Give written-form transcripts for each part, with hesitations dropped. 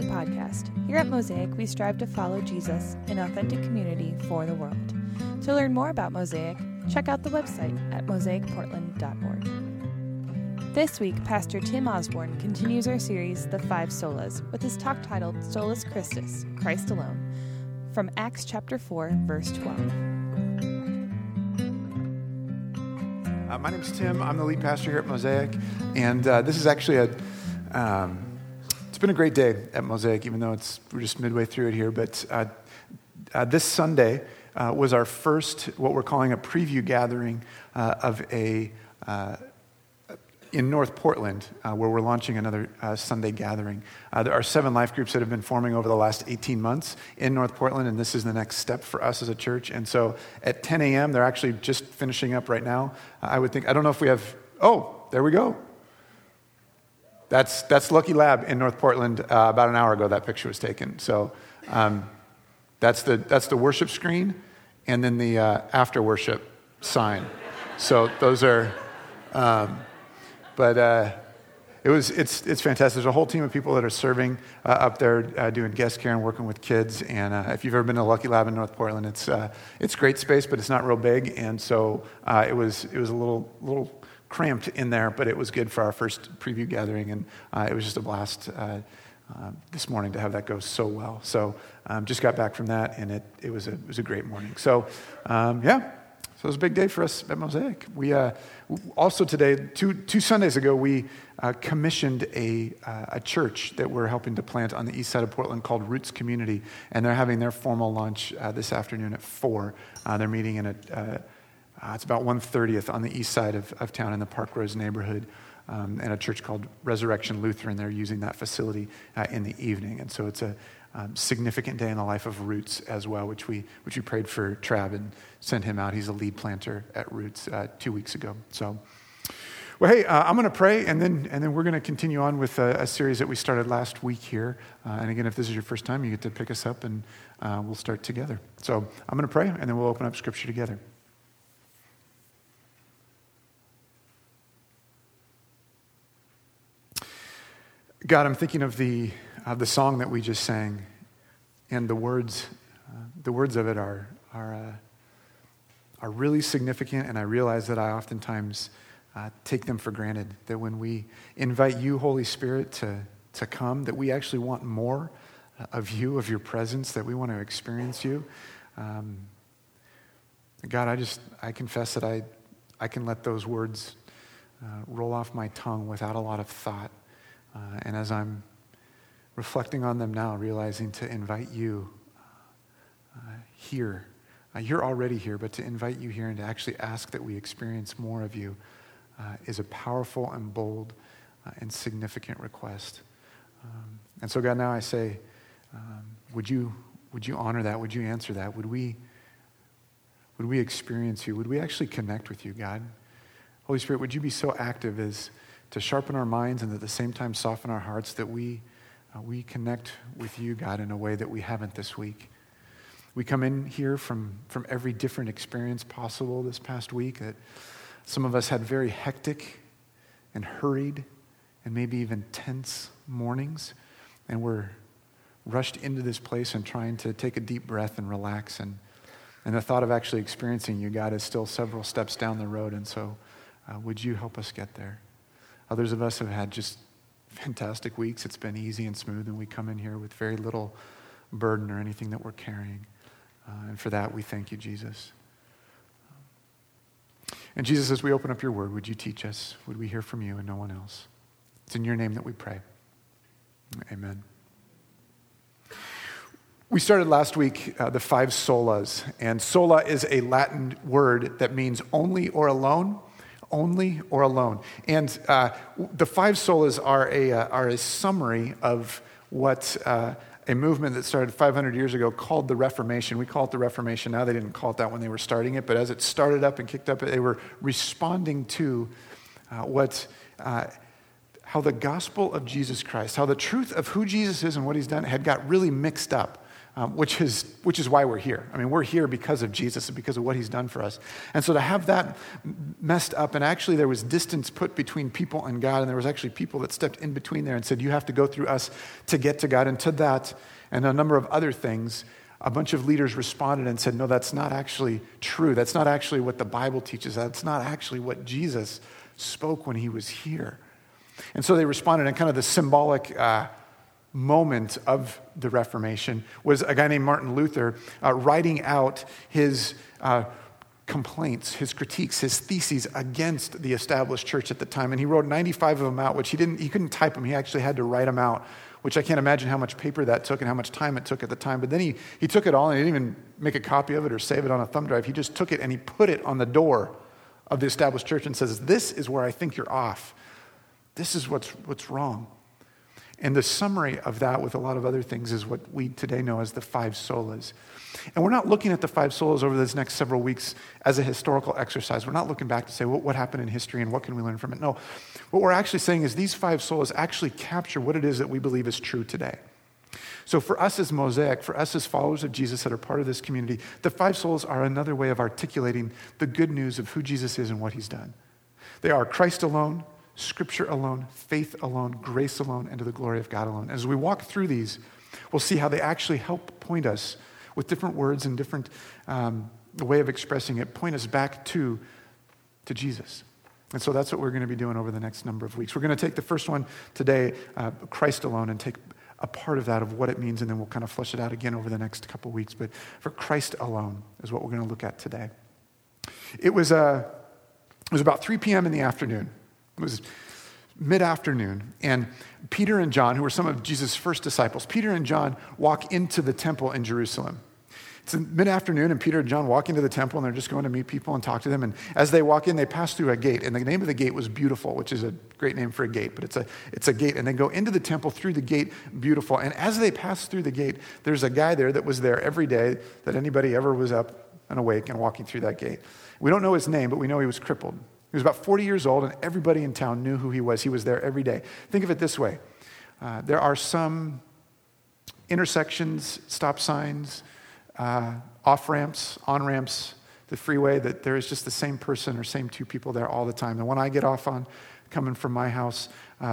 Portland podcast. Here at Mosaic, we strive to follow Jesus in authentic community for the world. To learn more about Mosaic, check out the website at mosaicportland.org. This week, Pastor Tim Osborne continues our series, The Five Solas, with his talk titled Solus Christus, Christ Alone, from Acts chapter 4, verse 12. My name's Tim. I'm the lead pastor here at Mosaic, and this is actually it's been a great day at Mosaic, even though we're just midway through it here. But this Sunday was our first, what we're calling a preview gathering in North Portland, where we're launching another Sunday gathering. There are 7 life groups that have been forming over the last 18 months in North Portland, and this is the next step for us as a church. And so at 10 a.m., they're actually just finishing up right now. I don't know if we have, there we go. That's Lucky Lab in North Portland. About an hour ago, that picture was taken. So that's the worship screen, and then the after worship sign. So those are... It's fantastic. There's a whole team of people that are serving up there, doing guest care and working with kids. And if you've ever been to Lucky Lab in North Portland, it's great space, but it's not real big. And so it was a little cramped in there, but it was good for our first preview gathering, and it was just a blast this morning to have that go so well. So just got back from that, and it was a great morning. So So it was a big day for us at Mosaic. We also today, two Sundays ago, we commissioned a church that we're helping to plant on the east side of Portland called Roots Community, and they're having their formal launch this afternoon at 4. They're meeting it's about 1:30 on the east side of town in the Park Rose neighborhood, and a church called Resurrection Lutheran. They're using that facility in the evening, and so it's a significant day in the life of Roots as well, which we prayed for Trav and sent him out. He's a lead planter at Roots 2 weeks ago. So, well, hey, I'm going to pray, and then we're going to continue on with a series that we started last week here. And again, if this is your first time, you get to pick us up, and we'll start together. So I'm going to pray, and then we'll open up Scripture together. God, I'm thinking of the song that we just sang, and the words of it are really significant, and I realize that I oftentimes take them for granted, that when we invite you, Holy Spirit, to come, that we actually want more of you, of your presence, that we want to experience you. God, I confess that I can let those words roll off my tongue without a lot of thought, and as I'm reflecting on them now, realizing to invite you here. You're already here, but to invite you here and to actually ask that we experience more of you is a powerful and bold and significant request. And so, God, now I say, would you honor that? Would you answer that? Would we experience you? Would we actually connect with you, God? Holy Spirit, would you be so active as to sharpen our minds and at the same time soften our hearts, that we connect with you, God, in a way that we haven't this week. We come in here from every different experience possible this past week, that some of us had very hectic and hurried and maybe even tense mornings, and we're rushed into this place and trying to take a deep breath and relax, and the thought of actually experiencing you, God, is still several steps down the road, and so would you help us get there? Others of us have had just fantastic weeks. It's been easy and smooth, and we come in here with very little burden or anything that we're carrying. And for that, we thank you, Jesus. And Jesus, as we open up your word, would you teach us? Would we hear from you and no one else? It's in your name that we pray. Amen. We started last week the 5 solas, and sola is a Latin word that means only or alone. Only or alone. And the 5 solas are a summary of what a movement that started 500 years ago called the Reformation. We call it the Reformation now. They didn't call it that when they were starting it, but as it started up and kicked up, they were responding to how the gospel of Jesus Christ, how the truth of who Jesus is and what he's done had got really mixed up which is why we're here. I mean, we're here because of Jesus and because of what he's done for us. And so to have that messed up, and actually there was distance put between people and God, and there was actually people that stepped in between there and said, you have to go through us to get to God. And to that, and a number of other things, a bunch of leaders responded and said, no, that's not actually true. That's not actually what the Bible teaches. That's not actually what Jesus spoke when he was here. And so they responded, and kind of the symbolic moment of the Reformation was a guy named Martin Luther writing out his complaints, his critiques, his theses against the established church at the time. And he wrote 95 of them out, which he couldn't type them. He actually had to write them out, which I can't imagine how much paper that took and how much time it took at the time. But then he took it all, and he didn't even make a copy of it or save it on a thumb drive. He just took it and he put it on the door of the established church and says, this is where I think you're off. This is what's wrong. And the summary of that, with a lot of other things, is what we today know as the five solas. And we're not looking at the five solas over this next several weeks as a historical exercise. We're not looking back to say, well, what happened in history and what can we learn from it? No, what we're actually saying is these five solas actually capture what it is that we believe is true today. So for us as Mosaic, for us as followers of Jesus that are part of this community, the five solas are another way of articulating the good news of who Jesus is and what he's done. They are Christ alone, Scripture alone, faith alone, grace alone, and to the glory of God alone. As we walk through these, we'll see how they actually help point us with different words and different way of expressing it, point us back to Jesus. And so that's what we're going to be doing over the next number of weeks. We're going to take the first one today, Christ alone, and take a part of that, of what it means, and then we'll kind of flesh it out again over the next couple of weeks. But for Christ alone is what we're going to look at today. It was about 3 p.m. in the afternoon. It was mid-afternoon, and Peter and John, who were some of Jesus' first disciples, Peter and John walk into the temple in Jerusalem. It's mid-afternoon, and Peter and John walk into the temple, and they're just going to meet people and talk to them. And as they walk in, they pass through a gate, and the name of the gate was Beautiful, which is a great name for a gate, but it's a gate. And they go into the temple through the gate, Beautiful. And as they pass through the gate, there's a guy there that was there every day that anybody ever was up and awake and walking through that gate. We don't know his name, but we know he was crippled. He was about 40 years old, and everybody in town knew who he was. He was there every day. Think of it this way. There are some intersections, stop signs, off-ramps, on-ramps, the freeway, that there is just the same person or same two people there all the time. The one I get off on, coming from my house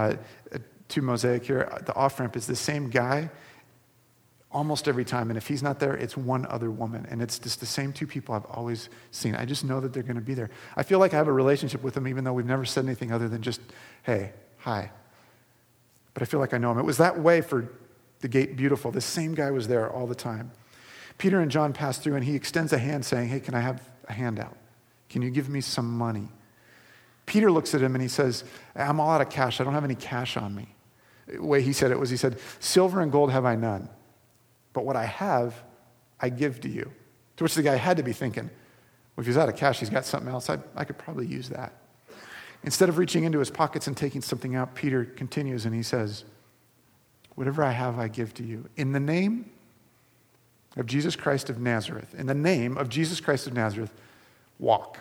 to Mosaic here, the off-ramp is the same guy almost every time. And if he's not there, it's one other woman. And it's just the same two people I've always seen. I just know that they're going to be there. I feel like I have a relationship with them, even though we've never said anything other than just, hey, hi. But I feel like I know him. It was that way for the gate Beautiful. The same guy was there all the time. Peter and John pass through, and he extends a hand saying, hey, can I have a handout? Can you give me some money? Peter looks at him and he says, I'm all out of cash. I don't have any cash on me. The way he said it was, he said, silver and gold have I none, but what I have, I give to you. To which the guy had to be thinking, well, if he's out of cash, he's got something else. I could probably use that. Instead of reaching into his pockets and taking something out, Peter continues and he says, whatever I have, I give to you. In the name of Jesus Christ of Nazareth, in the name of Jesus Christ of Nazareth, walk.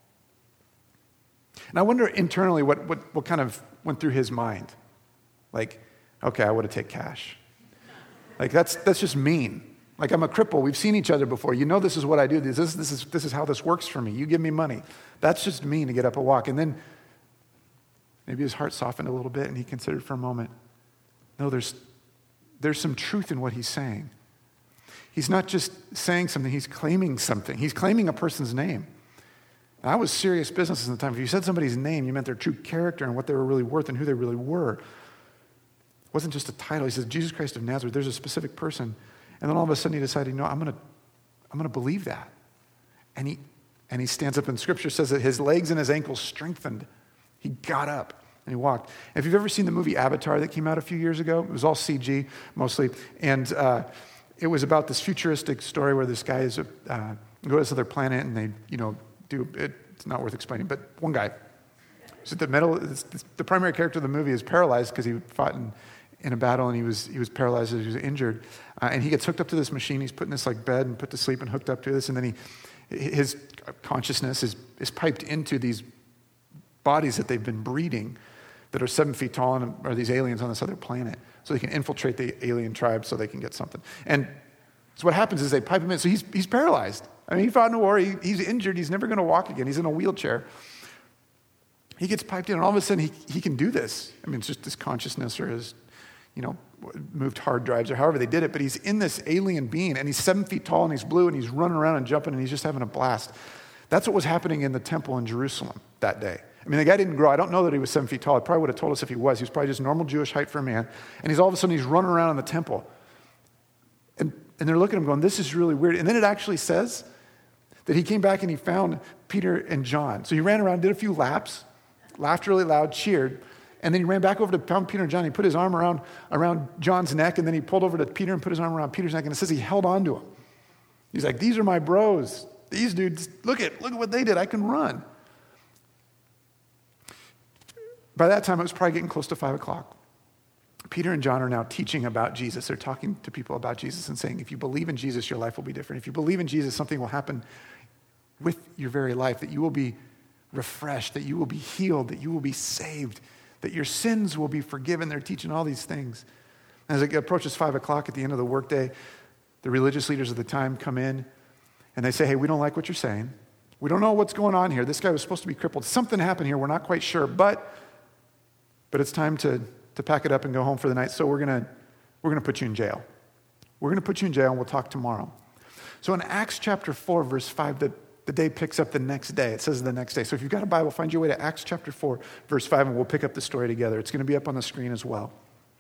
And I wonder internally what kind of went through his mind. Like, okay, I would have taken cash. Like, that's just mean. Like, I'm a cripple. We've seen each other before. You know this is what I do. This is how this works for me. You give me money. That's just mean to get up and walk. And then maybe his heart softened a little bit and he considered for a moment, no, there's some truth in what he's saying. He's not just saying something, he's claiming something. He's claiming a person's name. And that was serious business at the time. If you said somebody's name, you meant their true character and what they were really worth and who they really were. It wasn't just a title. He says, Jesus Christ of Nazareth, there's a specific person. And then all of a sudden he decided, no, I'm gonna believe that. And he stands up, and Scripture says that his legs and his ankles strengthened. He got up and he walked. And if you've ever seen the movie Avatar that came out a few years ago, it was all CG mostly. And it was about this futuristic story where this guy is go to this other planet and they, do it. It's not worth explaining, but one guy. So the primary character of the movie is paralyzed because he fought in a battle, and he was paralyzed as he was injured. And he gets hooked up to this machine. He's put in this bed and put to sleep and hooked up to this. And then his consciousness is piped into these bodies that they've been breeding that are 7 feet tall and are these aliens on this other planet. So they can infiltrate the alien tribe so they can get something. And So what happens is they pipe him in. So he's paralyzed. I mean, he fought in a war. He's injured. He's never going to walk again. He's in a wheelchair. He gets piped in, and all of a sudden he can do this. I mean, it's just his consciousness or his, moved hard drives or however they did it, but he's in this alien being, and he's 7 feet tall, and he's blue, and he's running around and jumping, and he's just having a blast. That's what was happening in the temple in Jerusalem that day. I mean, the guy didn't grow. I don't know that he was 7 feet tall. He probably would have told us if he was. He was probably just normal Jewish height for a man, and he's all of a sudden he's running around in the temple. And they're looking at him going, this is really weird. And then it actually says that he came back and he found Peter and John. So he ran around, did a few laps, laughed really loud, cheered, and then he ran back over to pound Peter and John. He put his arm around John's neck, and then he pulled over to Peter and put his arm around Peter's neck, and it says he held on to him. He's like, these are my bros. These dudes, look at what they did. I can run. By that time, it was probably getting close to 5 o'clock. Peter and John are now teaching about Jesus. They're talking to people about Jesus and saying, if you believe in Jesus, your life will be different. If you believe in Jesus, something will happen with your very life, that you will be refreshed, that you will be healed, that you will be saved, that your sins will be forgiven. They're teaching all these things. As it approaches 5 o'clock at the end of the workday, the religious leaders of the time come in and they say, hey, we don't like what you're saying. We don't know what's going on here. This guy was supposed to be crippled. Something happened here. We're not quite sure, but it's time to pack it up and go home for the night. So we're gonna put you in jail. We're gonna put you in jail and we'll talk tomorrow. So in Acts chapter 4, verse 5, the day picks up the next day. It says the next day. So if you've got a Bible, find your way to Acts chapter 4, verse 5, and we'll pick up the story together. It's going to be up on the screen as well.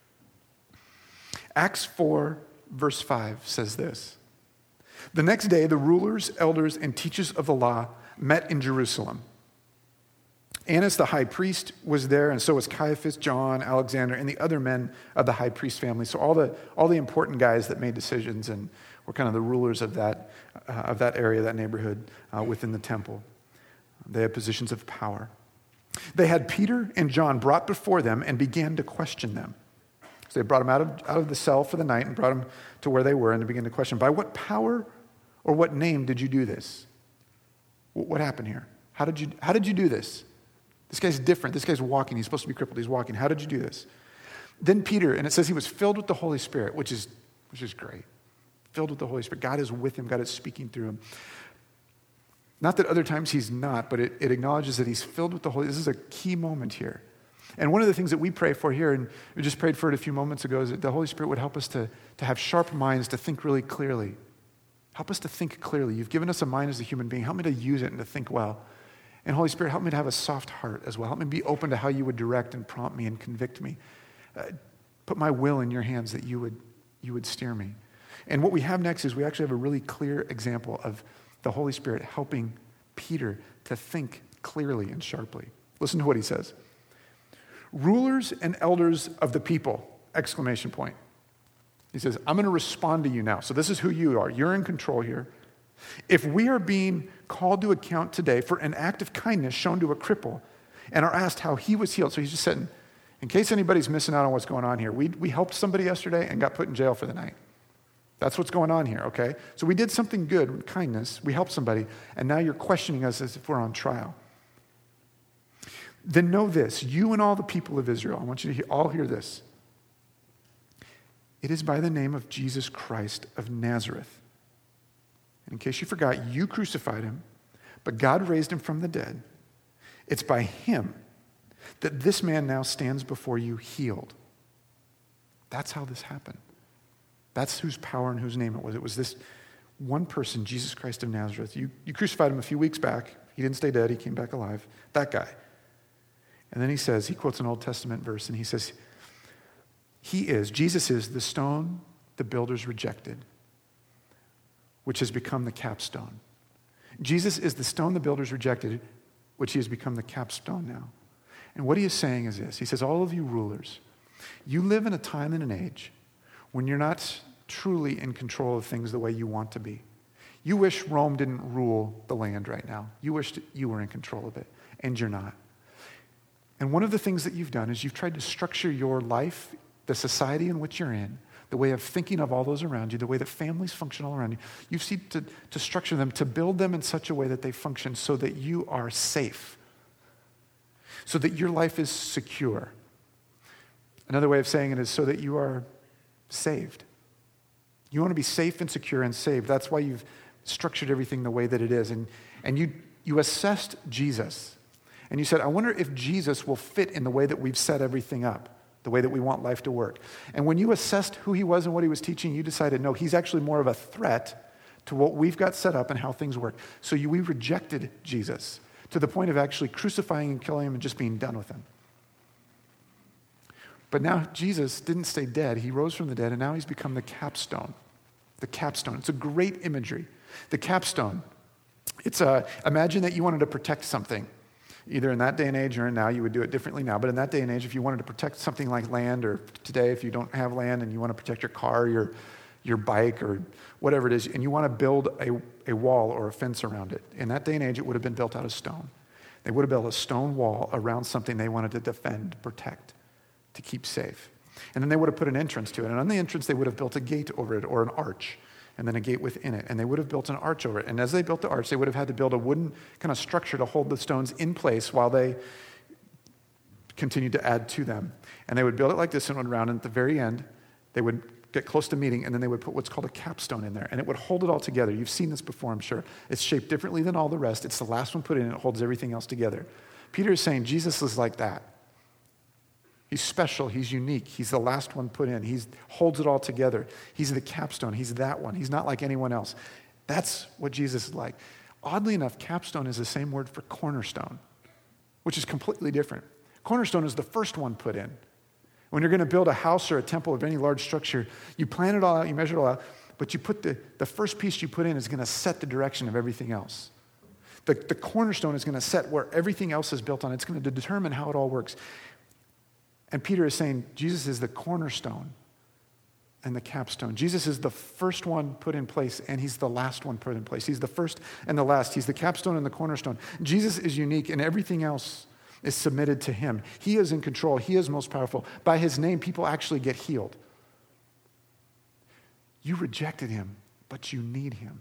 Acts 4, verse 5 says this. The next day, the rulers, elders, and teachers of the law met in Jerusalem. Annas the high priest was there, and so was Caiaphas, John, Alexander, and the other men of the high priest family. So all the important guys that made decisions and were kind of the rulers of that area, that neighborhood within the temple. They had positions of power. They had Peter and John brought before them and began to question them. So they brought them out of the cell for the night and brought them to where they were and they began to question, by what power or what name did you do this? What happened here? How did you do this? This guy's different. This guy's walking. He's supposed to be crippled. He's walking. How did you do this? Then Peter, and it says he was filled with the Holy Spirit, which is great. Filled with the Holy Spirit. God is with him. God is speaking through him. Not that other times he's not, but it acknowledges that he's filled with the Holy. This is a key moment here. And one of the things that we pray for here, and we just prayed for it a few moments ago, is that the Holy Spirit would help us to have sharp minds, to think really clearly. Help us to think clearly. You've given us a mind as a human being. Help me to use it and to think well. And Holy Spirit, help me to have a soft heart as well. Help me be open to how you would direct and prompt me and convict me. Put my will in your hands that you would steer me. And what we have next is we actually have a really clear example of the Holy Spirit helping Peter to think clearly and sharply. Listen to what he says. Rulers and elders of the people, exclamation point. He says, I'm going to respond to you now. So this is who you are. You're in control here. If we are being called to account today for an act of kindness shown to a cripple and are asked how he was healed, so he's just saying, in case anybody's missing out on what's going on here, we helped somebody yesterday and got put in jail for the night. That's what's going on here, okay? So we did something good with kindness. We helped somebody, and now you're questioning us as if we're on trial. Then know this, you and all the people of Israel, I want you to all hear this. It is by the name of Jesus Christ of Nazareth. And in case you forgot, you crucified him, but God raised him from the dead. It's by him that this man now stands before you healed. That's how this happened. That's whose power and whose name it was. It was this one person, Jesus Christ of Nazareth. You crucified him a few weeks back. He didn't stay dead. He came back alive. That guy. And then he quotes an Old Testament verse, and he says, Jesus is the stone the builders rejected, which has become the capstone. Jesus is the stone the builders rejected, which he has become the capstone now. And what he is saying is this. He says, all of you rulers, you live in a time and an age when you're not truly in control of things the way you want to be. You wish Rome didn't rule the land right now. You wished you were in control of it, and you're not. And one of the things that you've done is you've tried to structure your life, the society in which you're in, the way of thinking of all those around you, the way that families function all around you. You've seen to structure them, to build them in such a way that they function so that you are safe, so that your life is secure. Another way of saying it is so that you are saved. You want to be safe and secure and saved. That's why you've structured everything the way that it is. And you assessed Jesus. And you said, I wonder if Jesus will fit in the way that we've set everything up, the way that we want life to work. And when you assessed who he was and what he was teaching, you decided, no, he's actually more of a threat to what we've got set up and how things work. So we rejected Jesus to the point of actually crucifying and killing him and just being done with him. But now Jesus didn't stay dead. He rose from the dead, and now he's become the capstone. The capstone. It's a great imagery. The capstone. Imagine that you wanted to protect something. Either in that day and age or now, you would do it differently now. But in that day and age, if you wanted to protect something like land, or today if you don't have land and you want to protect your car, your bike, or whatever it is, and you want to build a wall or a fence around it, in that day and age, it would have been built out of stone. They would have built a stone wall around something they wanted to defend, protect, to keep safe. And then they would have put an entrance to it. And on the entrance, they would have built a gate over it or an arch, and then a gate within it. And they would have built an arch over it. And as they built the arch, they would have had to build a wooden kind of structure to hold the stones in place while they continued to add to them. And they would build it like this and would round. And at the very end, they would get close to meeting, and then they would put what's called a capstone in there. And it would hold it all together. You've seen this before, I'm sure. It's shaped differently than all the rest. It's the last one put in, and it holds everything else together. Peter is saying Jesus is like that. He's special. He's unique. He's the last one put in. He holds it all together. He's the capstone. He's that one. He's not like anyone else. That's what Jesus is like. Oddly enough, capstone is the same word for cornerstone, which is completely different. Cornerstone is the first one put in. When you're going to build a house or a temple or any large structure, you plan it all out, you measure it all out, but you put the first piece you put in is going to set the direction of everything else. The cornerstone is going to set where everything else is built on. It's going to determine how it all works. And Peter is saying Jesus is the cornerstone and the capstone. Jesus is the first one put in place, and he's the last one put in place. He's the first and the last. He's the capstone and the cornerstone. Jesus is unique, and everything else is submitted to him. He is in control. He is most powerful. By his name, people actually get healed. You rejected him, but you need him.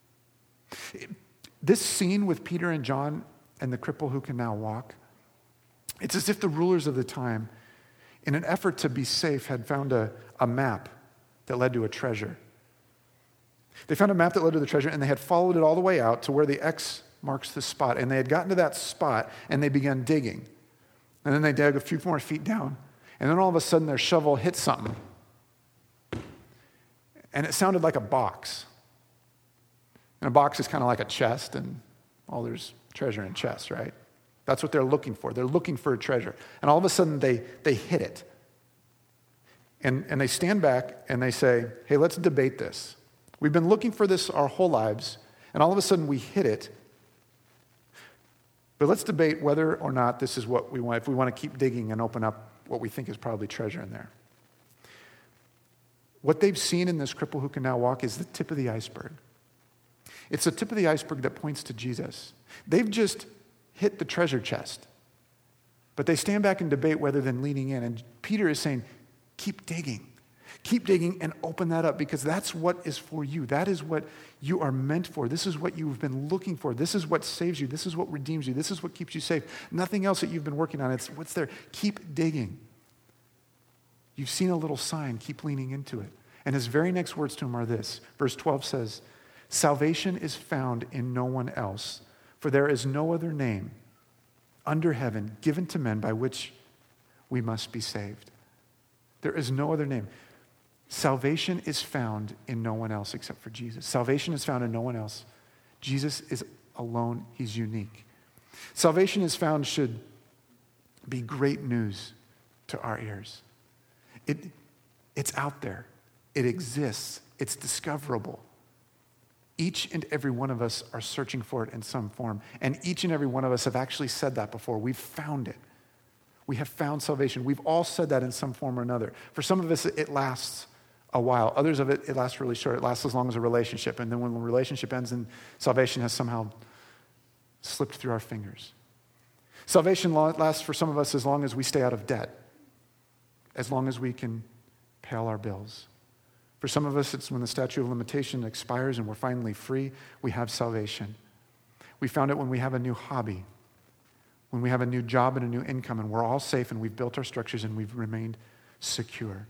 This scene with Peter and John and the cripple who can now walk, it's as if the rulers of the time, in an effort to be safe, had found a map that led to a treasure. They found a map that led to the treasure, and they had followed it all the way out to where the X marks the spot. And they had gotten to that spot, and they began digging. And then they dug a few more feet down. And then all of a sudden, their shovel hit something. And it sounded like a box. And a box is kind of like a chest, and there's treasure in chests, right? That's what they're looking for. They're looking for a treasure. And all of a sudden, they hit it. And they stand back, and they say, hey, let's debate this. We've been looking for this our whole lives, and all of a sudden, we hit it. But let's debate whether or not this is what we want, if we want to keep digging and open up what we think is probably treasure in there. What they've seen in this cripple who can now walk is the tip of the iceberg. It's the tip of the iceberg that points to Jesus. They've just hit the treasure chest. But they stand back and debate whether than leaning in. And Peter is saying, keep digging. Keep digging and open that up, because that's what is for you. That is what you are meant for. This is what you've been looking for. This is what saves you. This is what redeems you. This is what keeps you safe. Nothing else that you've been working on. It's what's there. Keep digging. You've seen a little sign. Keep leaning into it. And his very next words to him are this. Verse 12 says, salvation is found in no one else, for there is no other name under heaven given to men by which we must be saved. There is no other name. Salvation is found in no one else except for Jesus. Salvation is found in no one else. Jesus is alone. He's unique. Salvation is found should be great news to our ears. It's out there. It exists. It's discoverable. Each and every one of us are searching for it in some form. And each and every one of us have actually said that before. We've found it. We have found salvation. We've all said that in some form or another. For some of us, it lasts a while. Others of it lasts really short. It lasts as long as a relationship. And then when the relationship ends, and salvation has somehow slipped through our fingers. Salvation lasts for some of us as long as we stay out of debt, as long as we can pay all our bills. For some of us, it's when the statute of limitation expires and we're finally free, we have salvation. We found it when we have a new hobby, when we have a new job and a new income, and we're all safe and we've built our structures and we've remained secure.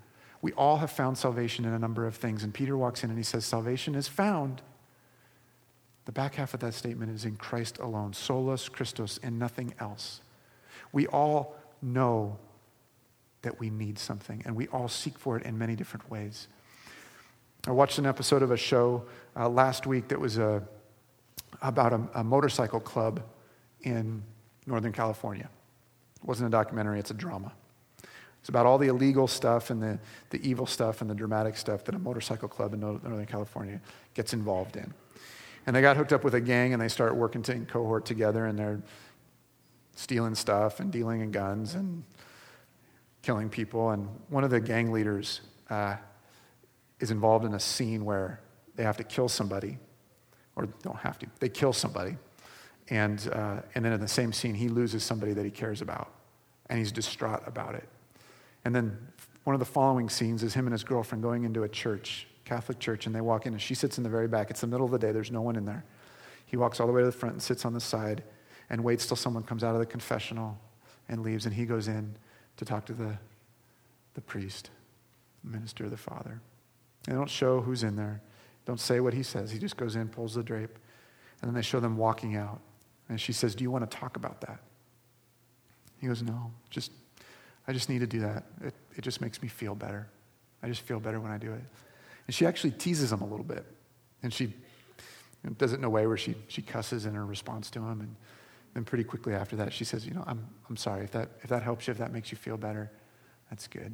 We all have found salvation in a number of things. And Peter walks in and he says, salvation is found. The back half of that statement is in Christ alone. Solus Christus, and nothing else. We all know that we need something, and we all seek for it in many different ways. I watched an episode of a show last week that was about a motorcycle club in Northern California. It wasn't a documentary, it's a drama. It's about all the illegal stuff and the evil stuff and the dramatic stuff that a motorcycle club in Northern California gets involved in. And they got hooked up with a gang, and they start working in cohort together, and they're stealing stuff and dealing in guns and killing people. And one of the gang leaders is involved in a scene where they have to kill somebody, or don't have to, they kill somebody. And then in the same scene, he loses somebody that he cares about, and he's distraught about it. And then one of the following scenes is him and his girlfriend going into a church, Catholic church, and they walk in, and she sits in the very back. It's the middle of the day. There's no one in there. He walks all the way to the front and sits on the side and waits till someone comes out of the confessional and leaves, and he goes in to talk to the priest, the minister, the father. They don't show who's in there. Don't say what he says. He just goes in, pulls the drape, and then they show them walking out. And she says, do you want to talk about that? He goes, no, I just need to do that. It just makes me feel better. I just feel better when I do it. And she actually teases him a little bit. And she does it in a way where she cusses in her response to him. And then pretty quickly after that, she says, I'm sorry. If that helps you, if that makes you feel better, that's good.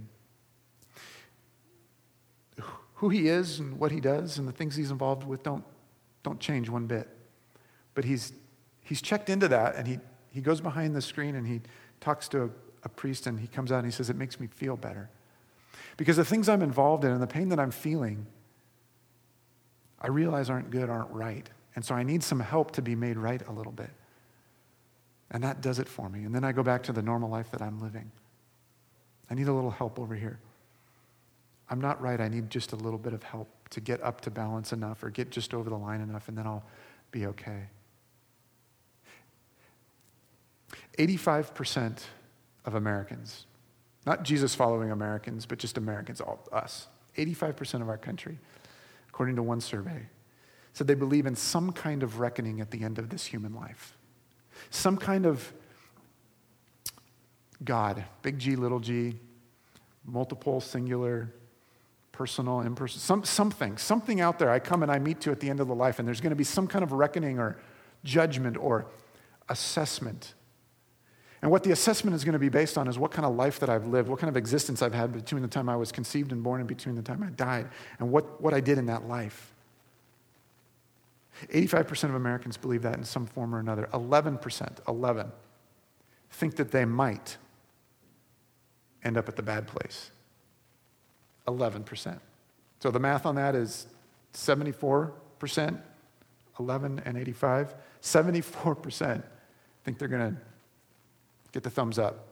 Who he is and what he does and the things he's involved with don't change one bit. But he's checked into that, and he goes behind the screen and he talks to a priest, and he comes out and he says, it makes me feel better. Because the things I'm involved in and the pain that I'm feeling, I realize aren't good, aren't right. And so I need some help to be made right a little bit. And that does it for me. And then I go back to the normal life that I'm living. I need a little help over here. I'm not right. I need just a little bit of help to get up to balance enough or get just over the line enough, and then I'll be okay. 85% of Americans, not Jesus-following Americans, but just Americans, us, 85% of our country, according to one survey, said they believe in some kind of reckoning at the end of this human life. Some kind of God, big G, little g, multiple, singular, personal, impersonal, something out there I come and I meet to at the end of the life, and there's going to be some kind of reckoning or judgment or assessment. And what the assessment is going to be based on is what kind of life that I've lived, what kind of existence I've had between the time I was conceived and born and between the time I died, and what I did in that life. 85% of Americans believe that in some form or another. 11%, think that they might end up at the bad place. 11%. So the math on that is 74%, 11 and 85. 74% think they're going to get the thumbs up.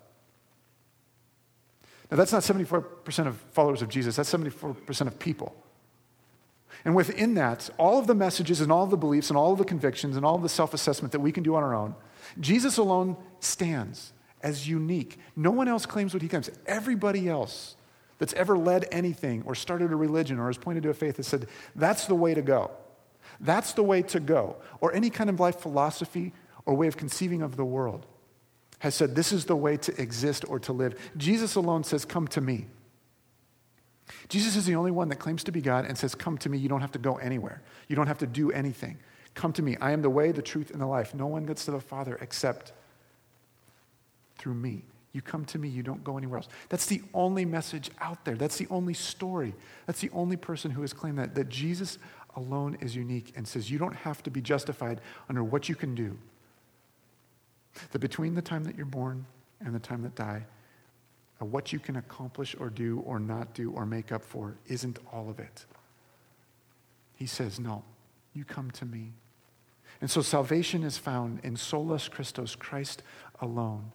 Now that's not 74% of followers of Jesus, that's 74% of people. And within that, all of the messages and all of the beliefs and all of the convictions and all of the self-assessment that we can do on our own, Jesus alone stands as unique. No one else claims what he claims. Everybody else that's ever led anything or started a religion or has pointed to a faith has said, that's the way to go. That's the way to go. Or any kind of life philosophy or way of conceiving of the world has said, this is the way to exist or to live. Jesus alone says, come to me. Jesus is the only one that claims to be God and says, come to me. You don't have to go anywhere. You don't have to do anything. Come to me. I am the way, the truth, and the life. No one gets to the Father except through me. You come to me. You don't go anywhere else. That's the only message out there. That's the only story. That's the only person who has claimed that Jesus alone is unique and says you don't have to be justified under what you can do. That between the time that you're born and the time that die, what you can accomplish or do or not do or make up for isn't all of it. He says, no, you come to me. And so salvation is found in solus Christus, Christ alone.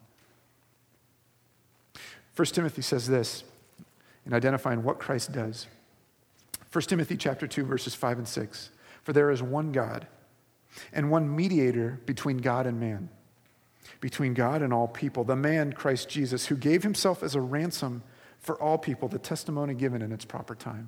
1 Timothy says this in identifying what Christ does. 1 Timothy chapter 2, verses 5 and 6. For there is one God and one mediator between God and man, between God and all people, the man Christ Jesus, who gave himself as a ransom for all people, the testimony given in its proper time.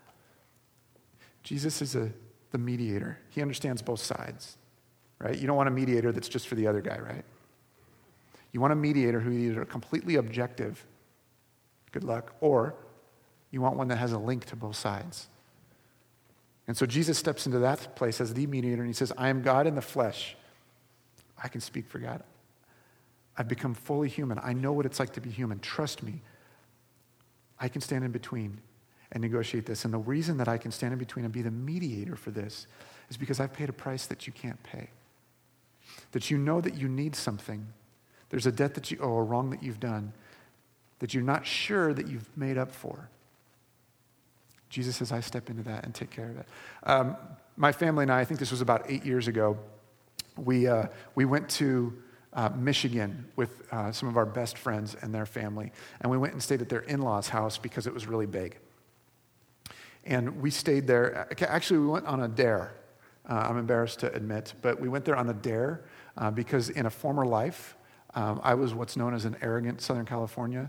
Jesus is the mediator. He understands both sides, right? You don't want a mediator that's just for the other guy, right? You want a mediator who is either completely objective, good luck, or you want one that has a link to both sides. And so Jesus steps into that place as the mediator, and he says, I am God in the flesh. I can speak for God. I've become fully human. I know what it's like to be human. Trust me. I can stand in between and negotiate this. And the reason that I can stand in between and be the mediator for this is because I've paid a price that you can't pay. That you know that you need something. There's a debt that you owe, a wrong that you've done, that you're not sure that you've made up for. Jesus says, I step into that and take care of it. My family and I think this was about 8 years ago, we went to Michigan with some of our best friends and their family. And we went and stayed at their in-laws' house because it was really big. And we stayed there. Actually, we went on a dare. I'm embarrassed to admit, but we went there on a dare because in a former life, I was what's known as an arrogant Southern California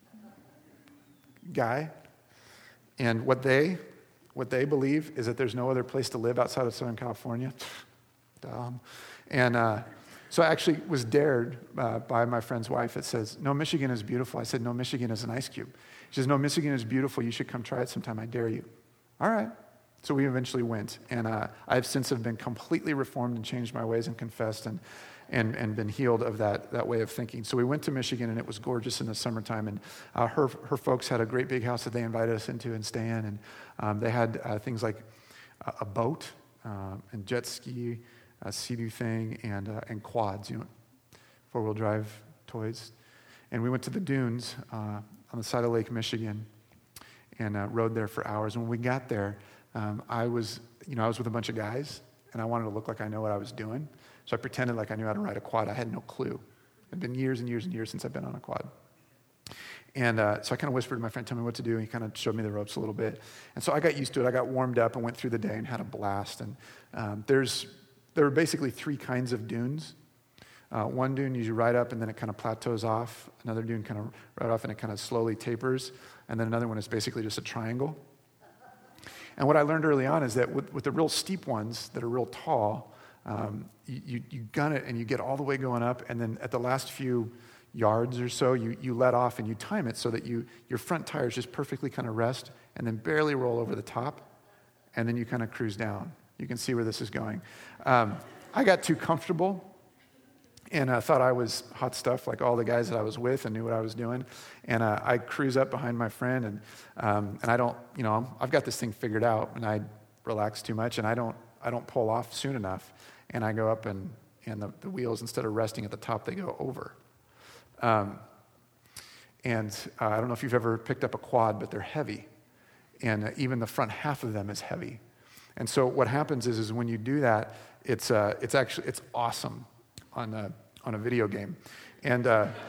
guy. And what they believe is that there's no other place to live outside of Southern California. Dumb. And so I actually was dared by my friend's wife. It says, no, Michigan is beautiful. I said, no, Michigan is an ice cube. She says, no, Michigan is beautiful. You should come try it sometime. I dare you. All right. So we eventually went. And I have since have been completely reformed and changed my ways and confessed and been healed of that way of thinking. So we went to Michigan, and it was gorgeous in the summertime. And her folks had a great big house that they invited us into and stay in. And they had things like a boat and jet ski, a Sea-Doo thing, and quads, four-wheel drive toys. And we went to the dunes on the side of Lake Michigan and rode there for hours. And when we got there, I was with a bunch of guys, and I wanted to look like I know what I was doing. So I pretended like I knew how to ride a quad. I had no clue. It's been years and years and years since I've been on a quad. And so I kind of whispered to my friend, tell me what to do. And he kind of showed me the ropes a little bit. And so I got used to it. I got warmed up and went through the day and had a blast. And there were basically three kinds of dunes. One dune you ride up and then it kind of plateaus off. Another dune kind of right off and it kind of slowly tapers. And then another one is basically just a triangle. And what I learned early on is that with the real steep ones that are real tall, you gun it and you get all the way going up, and then at the last few yards or so, you let off and you time it so that your front tires just perfectly kind of rest and then barely roll over the top, and then you kind of cruise down. You can see where this is going. I got too comfortable, and I thought I was hot stuff like all the guys that I was with and knew what I was doing. And I cruise up behind my friend, and I don't, I've got this thing figured out, and I relax too much, and I don't pull off soon enough. And I go up, and the wheels, instead of resting at the top, they go over. And I don't know if you've ever picked up a quad, but they're heavy. And even the front half of them is heavy. And so what happens is when you do that, it's awesome on a video game. And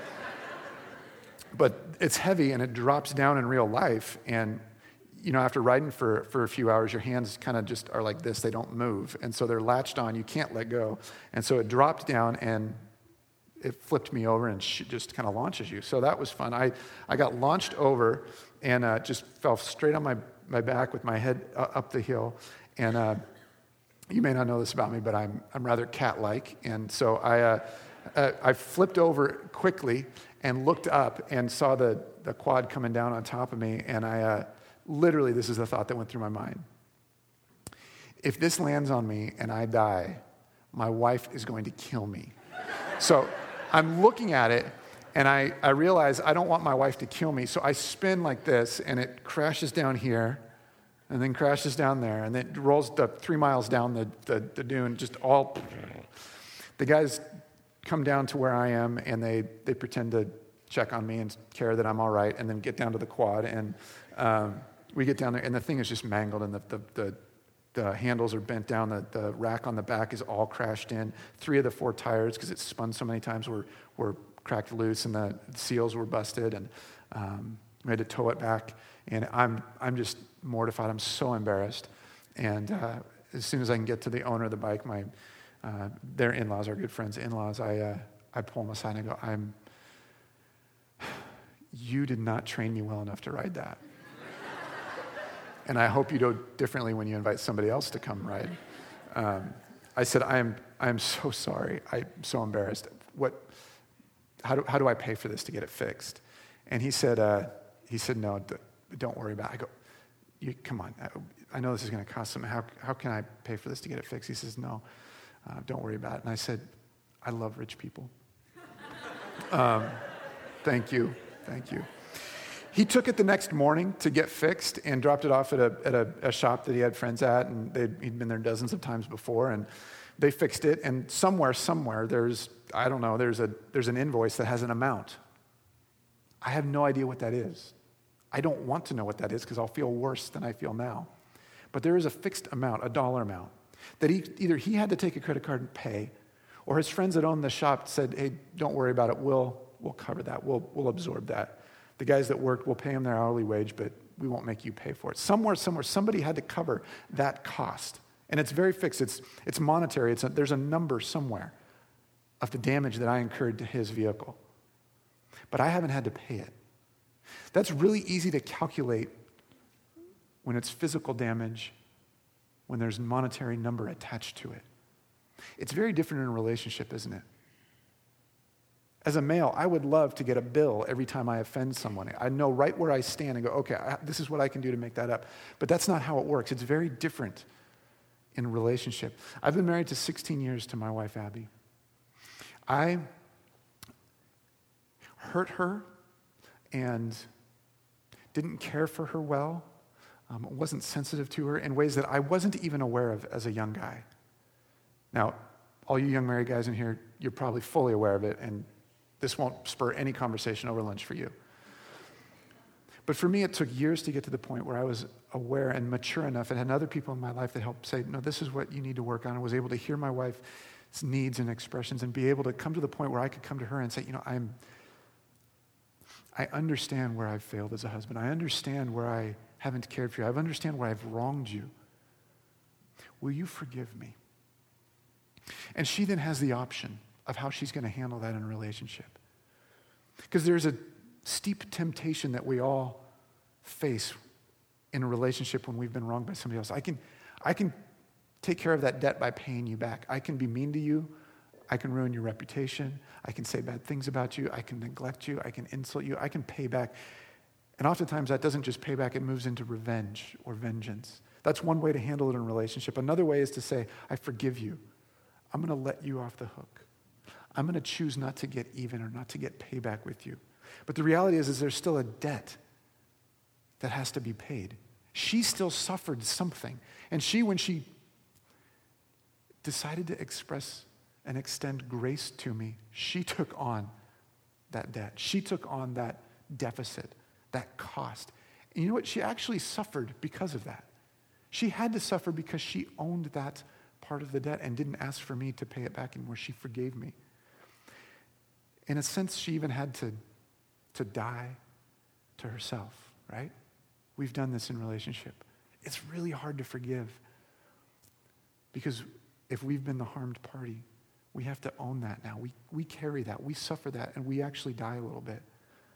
but it's heavy and it drops down in real life. And after riding for a few hours, your hands kind of just are like this. They don't move. And so they're latched on. You can't let go. And so it dropped down and it flipped me over and just kind of launches you. So that was fun. I got launched over and just fell straight on my back with my head up the hill. And you may not know this about me, but I'm rather cat-like. And so I flipped over quickly and looked up and saw the quad coming down on top of me. And I literally, this is the thought that went through my mind. If this lands on me and I die, my wife is going to kill me. So I'm looking at it, and I realize I don't want my wife to kill me. So I spin like this, and it crashes down here, and then crashes down there, and then it rolls 3 miles down the dune, just all. The guys come down to where I am, and they pretend to check on me and care that I'm all right, and then get down to the quad, and we get down there, and the thing is just mangled, and the handles are bent down, the rack on the back is all crashed in. 3 of the 4 tires, because it's spun so many times, were cracked loose, and the seals were busted, and we had to tow it back. And I'm just mortified. I'm so embarrassed. And as soon as I can get to the owner of the bike, their in-laws, our good friends' in-laws, I pull them aside and I go, you did not train me well enough to ride that. And I hope you do differently when you invite somebody else to come ride. I said, I am so sorry. I'm so embarrassed. How do I pay for this to get it fixed? And he said, no, don't worry about it. I go, come on. I know this is going to cost something. How can I pay for this to get it fixed? He says, no, don't worry about it. And I said, I love rich people. Thank you. He took it the next morning to get fixed and dropped it off at a shop that he had friends at, and he'd been there dozens of times before, and they fixed it. And somewhere, there's an invoice that has an amount. I have no idea what that is. I don't want to know what that is because I'll feel worse than I feel now. But there is a fixed amount, a dollar amount, that either he had to take a credit card and pay, or his friends that owned the shop said, hey, don't worry about it. We'll cover that. We'll absorb that. The guys that worked, we'll pay them their hourly wage, but we won't make you pay for it. Somewhere, somebody had to cover that cost. And it's very fixed. It's monetary. There's a number somewhere of the damage that I incurred to his vehicle. But I haven't had to pay it. That's really easy to calculate when it's physical damage, when there's a monetary number attached to it. It's very different in a relationship, isn't it? As a male, I would love to get a bill every time I offend someone. I know right where I stand and go, okay, this is what I can do to make that up. But that's not how it works. It's very different in a relationship. I've been married to 16 years to my wife, Abby. I hurt her and didn't care for her well, wasn't sensitive to her in ways that I wasn't even aware of as a young guy. Now, all you young married guys in here, you're probably fully aware of it, and this won't spur any conversation over lunch for you. But for me, it took years to get to the point where I was aware and mature enough and had other people in my life that helped say, no, this is what you need to work on. I was able to hear my wife's needs and expressions and be able to come to the point where I could come to her and say, I understand where I've failed as a husband. I understand where I haven't cared for you. I understand where I've wronged you. Will you forgive me? And she then has the option of how she's going to handle that in a relationship. Because there's a steep temptation that we all face in a relationship when we've been wronged by somebody else. I can take care of that debt by paying you back. I can be mean to you. I can ruin your reputation. I can say bad things about you. I can neglect you. I can insult you. I can pay back. And oftentimes that doesn't just pay back, it moves into revenge or vengeance. That's one way to handle it in a relationship. Another way is to say, I forgive you. I'm going to let you off the hook. I'm going to choose not to get even or not to get payback with you. But the reality is there's still a debt that has to be paid. She still suffered something. And when she decided to express and extend grace to me, she took on that debt. She took on that deficit, that cost. And you know what? She actually suffered because of that. She had to suffer because she owned that part of the debt and didn't ask for me to pay it back anymore. She forgave me. In a sense, she even had to die to herself, right? We've done this in relationship. It's really hard to forgive because if we've been the harmed party, we have to own that now. We carry that. We suffer that, and we actually die a little bit.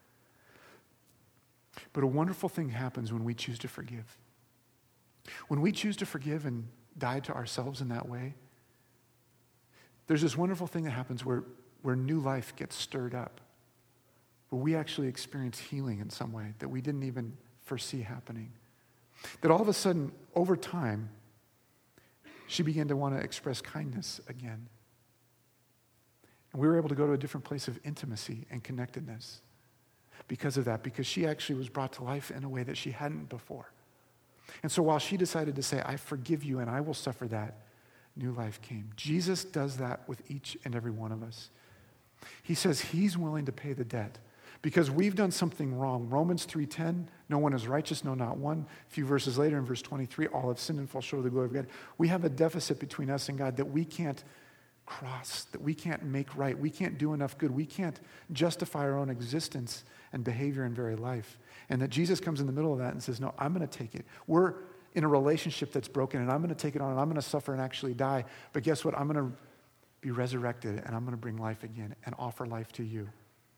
But a wonderful thing happens when we choose to forgive. When we choose to forgive and die to ourselves in that way, there's this wonderful thing that happens where new life gets stirred up, where we actually experience healing in some way that we didn't even foresee happening. That all of a sudden, over time, she began to want to express kindness again. And we were able to go to a different place of intimacy and connectedness because of that, because she actually was brought to life in a way that she hadn't before. And so while she decided to say, I forgive you and I will suffer that, new life came. Jesus does that with each and every one of us. He says he's willing to pay the debt because we've done something wrong. Romans 3:10, no one is righteous, no, not one. A few verses later in verse 23, all have sinned and fall short of the glory of God. We have a deficit between us and God that we can't cross, that we can't make right. We can't do enough good. We can't justify our own existence and behavior and very life. And that Jesus comes in the middle of that and says, no, I'm going to take it. We're in a relationship that's broken and I'm going to take it on and I'm going to suffer and actually die. But guess what? I'm going to be resurrected and I'm going to bring life again and offer life to you.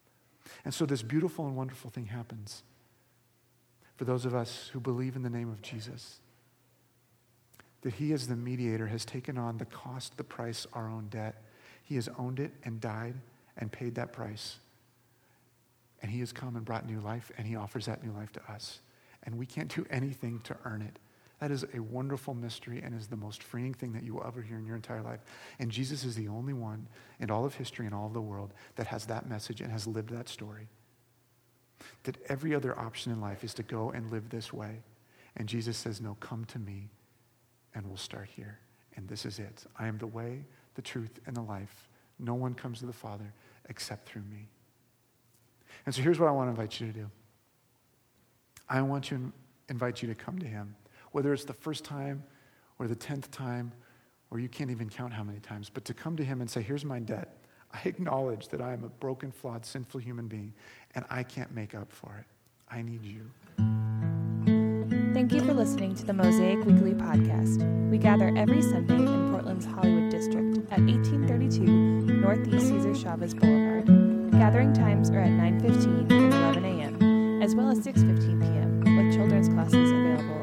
And so this beautiful and wonderful thing happens for those of us who believe in the name of Jesus, that he as the mediator has taken on the cost, the price, our own debt. He has owned it and died and paid that price. And he has come and brought new life, and he offers that new life to us. And we can't do anything to earn it. That is a wonderful mystery and is the most freeing thing that you will ever hear in your entire life. And Jesus is the only one in all of history and all of the world that has that message and has lived that story. That every other option in life is to go and live this way. And Jesus says, no, come to me and we'll start here. And this is it. I am the way, the truth, and the life. No one comes to the Father except through me. And so here's what I want to invite you to do. I want to invite you to come to him. Whether it's the first time or the 10th time, or you can't even count how many times, but to come to him and say, here's my debt. I acknowledge that I am a broken, flawed, sinful human being, and I can't make up for it. I need you. Thank you for listening to the Mosaic Weekly Podcast. We gather every Sunday in Portland's Hollywood District at 1832 Northeast Cesar Chavez Boulevard. Gathering times are at 9:15 and 11 a.m., as well as 6:15 p.m., with children's classes available